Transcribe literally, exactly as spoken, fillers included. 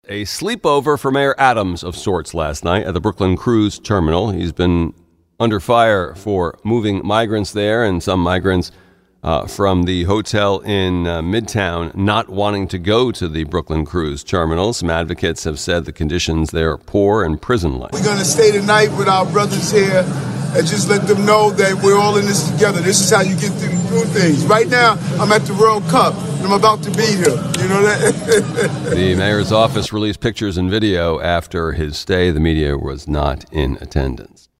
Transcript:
A sleepover for Mayor Adams of sorts last night at the Brooklyn Cruise Terminal. He's been under fire for moving migrants there, and some migrants uh, from the hotel in uh, Midtown not wanting to go to the Brooklyn Cruise Terminal. Some advocates have said the conditions there are poor and prison-like. We're going to stay the night with our brothers here and just let them know that we're all in this together. This is how you get through things. Right now, I'm at the World Cup, and I'm about to be here. You know that? The mayor's office released pictures and video after his stay. The media was not in attendance.